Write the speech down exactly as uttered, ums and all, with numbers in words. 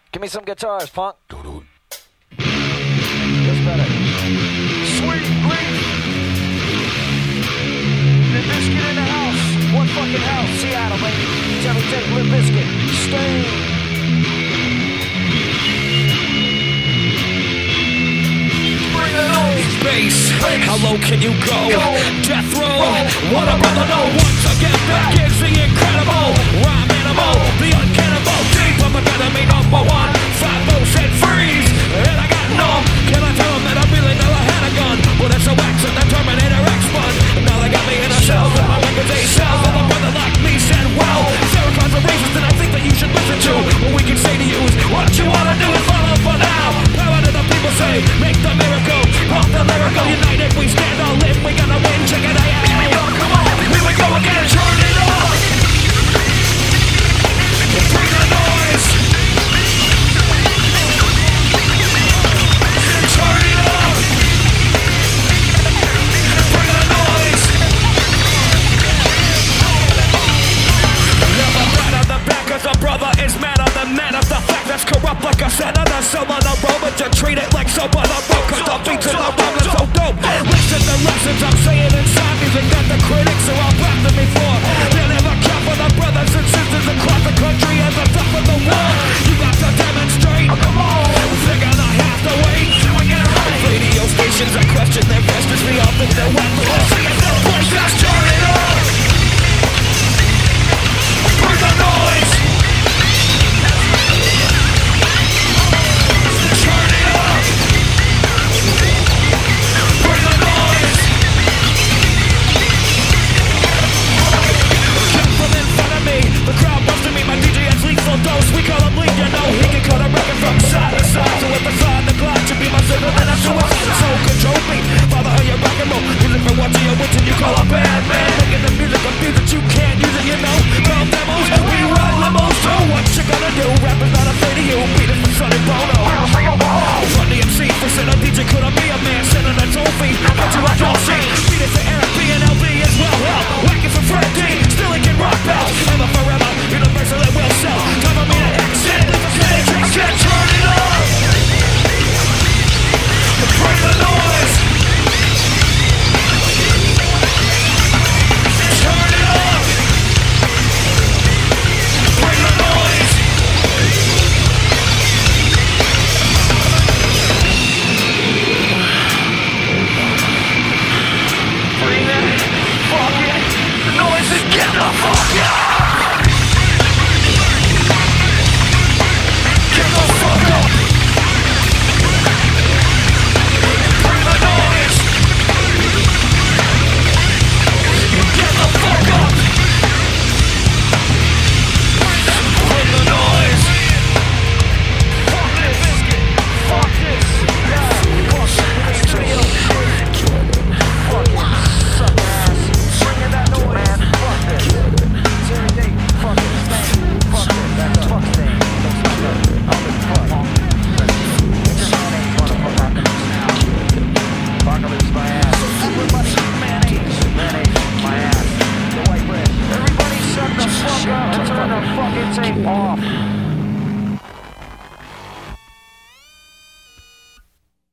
Give me some guitars, punk. Just better. Sweet grief. Limp Bizkit in the house. One fucking house. Seattle, baby. Jelly Take, Limp Bizkit. Stay. Bass, how low can you go? Death row, what a brother know. Once again, back is the incredible rhyme animal, the uncannibal, deep of academy number one. Five oh said freeze, and I got numb. Can I tell them that I really never had a gun? Well, that's a wax and the Terminator X fun. Now they got me in a cell, and my records ain't sell. And a brother like me said, well, Sarah Conn's a racist, and I think that you should listen to what we can say to you is what you wanna do is follow for now. Power to the people say, make the miracle, pump the lyrical, united we stand or live, we gonna win, check it out. Here we go, come on, here we go again, turn it on. Bring the noise. Turn it on. Bring the noise. Never mad on the back cause a brother is mad on the man of the fact that's corrupt like a senator. So on the road but you treat it like soap on the